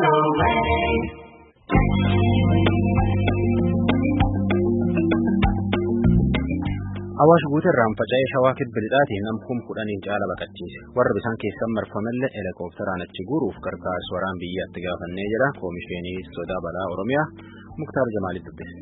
Awaash guutarraan faca'ee shawaa kibbilixaatiin namkum kudhaniin caala baqachiise. Warra bisaan keessan marfamellee helikoophteraan achi guuruuf gargaarsa waraan biyyaatti gaafannee jira. Koomisheenii sodaa balaa Oromiyaa Muktaar Jamaalitti dubbise.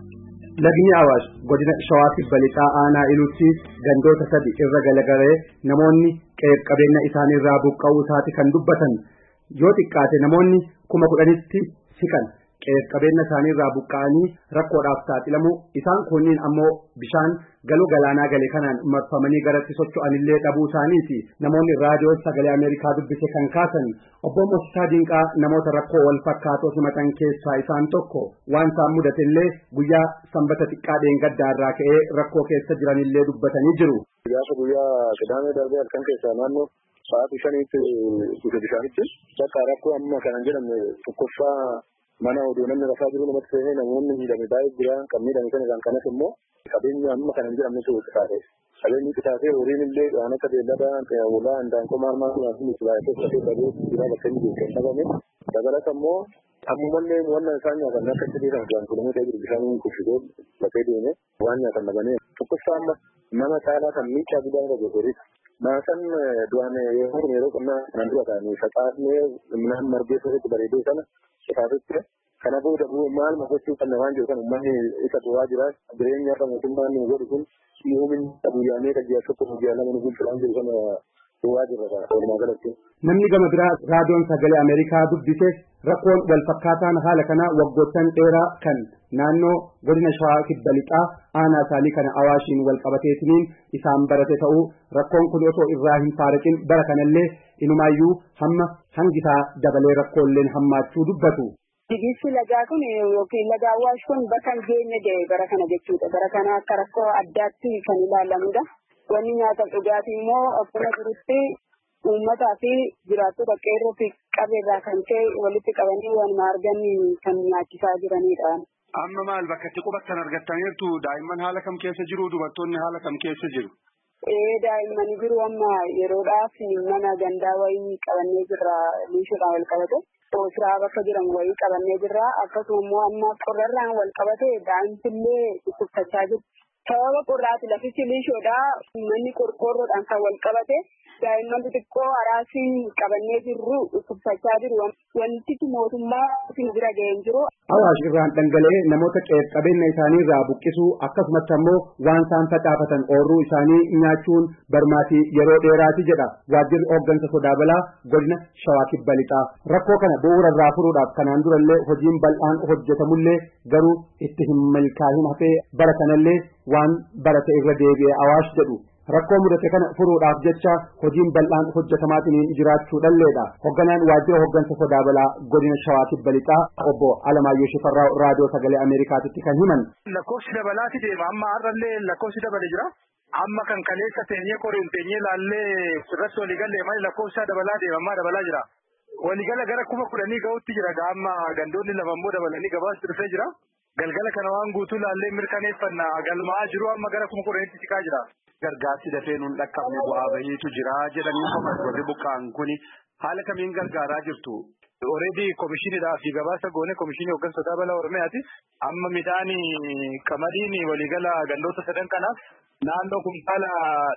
Lagni Awaash godina shawaa kibbilixaa aanaa iluutti gandoota 3 irra galagalee namoonni qabeenya isaaniirraa buqqa'uu isaati kan dubbatan. Yoo xiqqaate namoonni 10,000tti siqan. Qabeenya isaaniirraa buqqa'anii rakkoodhaaf saaxilamu isaan kunniin ammoo bishaan galuu galaanaa galee kanaan marfamanii garatti socho'anillee dhabuu isaaniiti. Namoonni raadiyoo sagalee Ameerikaa dubbise kan kaasan obbo Moosisaa Dinqaa namoota rakkoo wal fakkaatoo himatan keessaa isaan tokko waan isaan mudatellee guyyaa sanbata xiqqaa dheengaddaarraa ka'ee rakkoo keessa jiranillee dubbatanii jiru. Guyyaa Qidaamee darbee halkan keessaa naannoo sa'aatii 5tti dhufe bishaanitti bakka rakkoo amma kanan jedhamne tokkoffaa mana oduu namni rafaa jiru namatti seenee namoonni miidhame baay'ee jira kan miidhame sana kan kanas immoo qabeenya amma kanan jedhamne sun qixaate qabeenyi qixaatee horiin illee waan akka beellada walaa handaanqoo maal fi baay'ee keessatti dhabee jira bakka inni beekan dhabame dabalata immoo ammallee wannan isaan nyaatan akka itti beekan kan kulamee jiru bishaan kuffisee bakkee deeme waan nyaatan dhabanii tokkoffaa amma nama caalaa kan miidhaa guddaa irra gosoris maasan du'aan yeroo qonnaa kanan dura ta'anii facaasnee midhaan margee sirriitti bareedee sana Isaatitti kana booda maal mafachuu kan namaan jiru kan uummanni isa du'aa jira jireenya kan mootummaan nu godhu kun si'oomin guyyaanee kan ji'a tokko guyyaa lama nu bulchuudhaan jiru kana du'aa jirra walumaa galatti. Namni gama biraa raadiyoon sagalee Ameerikaa dubbise rakkoon wal fakkaataan haala kana waggoottan dheeraa kan naannoo godina shawaa kibbilixaa aanaa isaanii kana Awaashiin wal qabateetiniin isaan barate ta'uu rakkoon kun osoo irraa hin faaraqin bara kanallee inumaayyuu hamma hangisaa dabalee rakkoolleen hammaachuu dubbatu. Digisi lagaa kun yookiin laga Awaash kun bakka hin geenye ga'e bara kana jechuudha. Bara kana akka rakkoo addaatti kan ilaalamudha. Wanni nyaataaf dhugaatii immoo akkuma jirutti uummataa fi jiraattota qeerroo fi qabeerraa kan ka'e walitti qabanii waan argan kan nyaachisaa jiranidha. Amma maal bakka itti qubattan argattaniirtu daa'imman haala kam keessa jiru dubartoonni haala kam keessa jiru? Daa'imman jiru amma yeroodhaaf mana gandaa wayii qabannee jirra liishuudhaan wal qabate. Siraa bakka jiran wayii qabannee jirra akkasuma immoo amma qorrarraan wal qabate daa'imtillee dhukkubsachaa jiru. Sababa qorraati lafichi liishoodhaa manni qorqoorroodhaan kan wal qabate daa'imman xixiqqoo araasiin qabannee jirru dhukkubsachaa jiru. Wanti mootummaa isin bira ga'ee jiru. Awaash irraan dhangala'ee namoota qabeenya isaanii irraa buqqisuu akkasumas ammoo waan isaan facaafatan oorruu isaanii nyaachuun barmaatii yeroo dheeraati jedha waajjirri hooggansa sodaa balaa godina shawaa kibbilixaa. Rakkoo kana bu'uura irraa furuudhaaf kanaan durallee hojiin bal'aan hojjetamullee garuu itti hin milkaa'in hafee bara kanallee waan barate irra deebi'ee Awaash jedhu. Rakkoo mudate kana furuudhaaf jecha hojiin bal'aan hojjetamaatiin jiraachuu dhalleedha. Hoogganaan waajjira hooggansa sodaa balaa godina shawaa kibbilixaa obbo Alamaayyoo Shifarraa raadiyoo sagalee Ameerikaatti kan himan. Lakkoofsi dabalaati deema amma har'allee lakkoofsi dabale jira. Amma kan kaleessa teenyee qoreen teenyee laallee irratti waliigallee malee lakkoofsa dabalaa deema amma dabalaa jira. Waliigala gara 10,000 ga'utti jira amma gandoonni lama immoo dabalanii gabaas dhufee jira. Galgala kana waan guutuu laallee mirkaneeffannaa galmaa jiru amma gara 10,000tti siqaa jira. Gargaarsi dafee nuun dhaqqabne bu'aa bahiitu jira jedhanii warri buqqaan kuni haala kamiin gargaaraa jirtu. Already komishiinidhaa fi gabaasa goone komishiinii hooggansa sodaa balaa Oromiyaati. Amma midhaan qamadiin waliigala gandoota 3 kanaaf naannoo kumtaala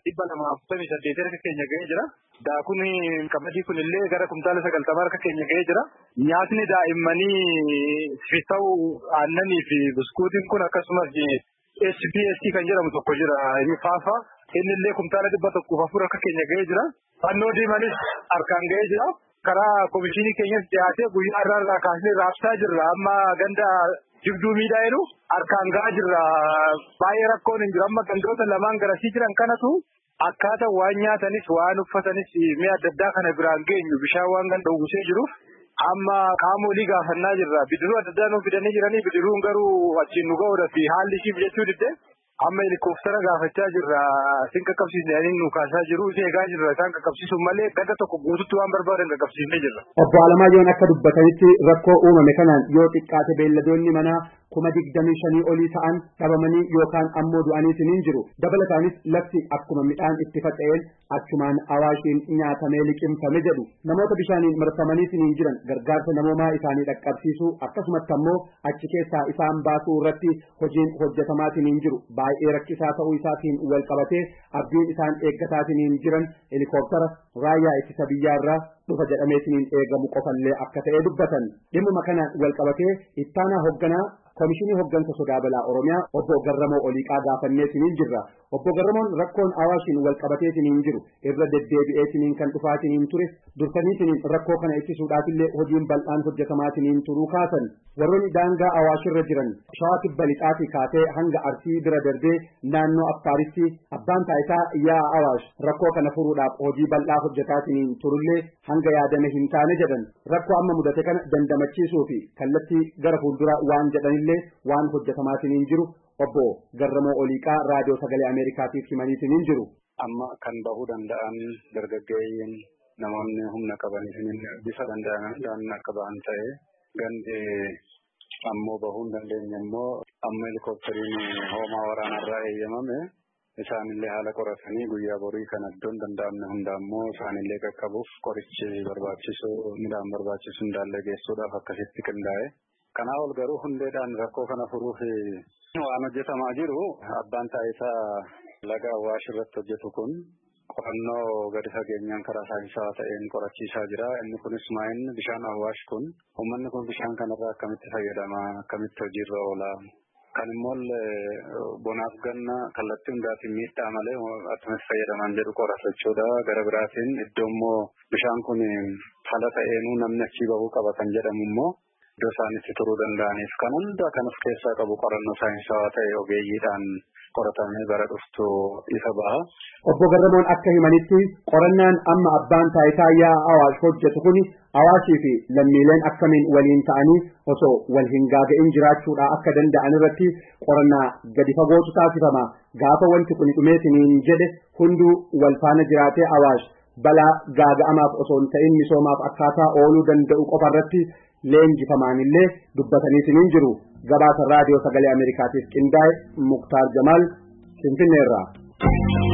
248 harka keenya ga'ee jira. Daakun qamadii kunillee gara kumtaala 90 harka keenya ga'ee jira. Nyaatni daa'immanii fi ta'u aannanii fi buskuutiin kun akkasumas SPST kan jedhamu tokko jira inni faafa inni illee kumtaala 104 harka keenya ga'ee jira. Fannoo diimanis harkaan ga'ee jira. Karaa komishinii keenyas dhiyaatee guyyaa irraa kaasnee raabsaa jirra. Amma ganda jibduu miidhaa jedhu harkaan ga'aa jirra. Baay'ee rakkoon hin jiru. Amma gandoota lamaan garasii jiran kanatu akkaataa waan nyaatanis waan uffatanis mi'a adda addaa kana biraan geenyu bishaan waan ganda uwwisee jiruuf amma qaamolee gaafannaa jirra. Bidiruu adda addaa nuuf fidanii jiranii bidiruun garuu achiin nu ga'uudha fi haalli ishiif jechuu didde amma helikooftara gaafachaa jirra isin qaqqabsiisne ani nu kaasaa jiru isin eegaa jirra isaan qaqqabsiisuun malee ganda tokko guututti waan barbaadan qaqqabsiisnee jirra. Obbo Alamaayoon akka dubbatanitti rakkoo uumame kanaan yoo xiqqaate beelladoonni manaa 25,000 olii ta'an dhabamanii yookaan ammoo du'aniitiin hin jiru. Dabalataanis lafti akkuma midhaan itti faca'een achumaan awaashiin nyaatamee liqimfame jedhu. Namoota bishaaniin marfamaniitiin hin jiran gargaarsa namoomaa isaanii dhaqqabsiisuu akkasumatti ammoo achi keessaa isaan baasuu irratti hojiin hojjetamaatiin hin jiru. Baay'ee rakkisaa ta'uu isaatiin wal qabatee abdiin isaan eeggataatiin hin jiran helikooftara raayyaa ittisa biyyaarraa dhufa jedhameetiin eegamu qofallee akka ta'e dubbatan. Dhimma kanaan wal qabatee ittaanaa hoogganaa Komishinii Hooggansa Sodaa Balaa Oromiyaa Obbo Garramoo Oliiqaa gaafanneetiin hin jirra. Obbo Garramoon rakkoon awaashiin wal qabateetiin hin jiru irra deddeebi'eetiin kan dhufaatiin hin ture dursaniitiin rakkoo kana ittisuudhaafillee hojiin bal'aan hojjetamaatiin hin turuu kaasan. Warroonni daangaa awaashirra jiran Shawaa Kibba Lixaatii kaatee hanga Arsii bira darbee naannoo Affaaritti abbaan taayitaa yaa awaash rakkoo kana furuudhaaf hojii bal'aa hojjetaatiin hin turullee hanga yaadame hin taane jedhan. Rakkoo amma mudate kana dandamachiisuu fi kallattii gara fuuldura waan jedhanillee waan hojjetamaatiin hin jiru. Obbo Garramoo Oliiqaa raadiyoo sagalee Ameerikaatiif himaniitiin hin jiru. Amma kan bahuu danda'an dargaggeeyyiin namoonni humna qabaniif bifa danda'an akka bahan ta'e gandi ammoo bahuu hin dandeenye immoo amma helikooftariin hoomaa waraanarraa eeyyamame isaanillee haala qoratanii guyyaa borii kan iddoon danda'amne hunda ammoo isaanillee qaqqabuuf qorichi barbaachisu midhaan barbaachisu hundaallee geessuudhaaf akkasitti qindaa'e. Kanaa ol garuu hundeedhaan rakkoo kana furuuf waan hojjetamaa jiru abbaan taayitaa laga Awwaash irratti hojjetu kun qorannoo gadi fageenyaan karaa saayinsaa ta'een qorachiisaa jira. Inni kunis maa'inni bishaan Awwaash kun uummanni kun bishaan kanarraa akkamitti fayyadama akkamitti hojiirra oola kan immoo bonaaf ganna kallattii hundaatiin miidhaa malee akkamitti fayyadaman jedhu qorata jechuudha. Gara biraatiin iddoo immoo bishaan kun haala ta'eenuu namni achii bahuu qaba kan jedhamu immoo iddoo isaanitti turuu danda'aniif kan hunda kan of keessaa qabu qorannoo saayinsaawaa ta'e ogeeyyiidhaan qoratamee bara dhuftu ifa baha. Obbo Garramoon akka himanitti qorannaan amma abbaan taayitaa yaa awaash hojjetu kun awaashii fi lammiileen akkamiin waliin ta'anii osoo wal hin gaaga'in jiraachuudha akka danda'an irratti qorannaa gadi fagootu taasifama. Gaafa wanti kun dhumeetiin jedhe hunduu wal faana jiraatee awaash balaa gaaga'amaaf osoo hin ta'in misoomaaf akkaataa ooluu danda'u qofa irratti leenjifamaanillee dubbataniitiin hin jiru. Gabaasa raadiyoo sagalee Ameerikaatiif qindaa'e Muktaar Jamaal Finfinneerraa.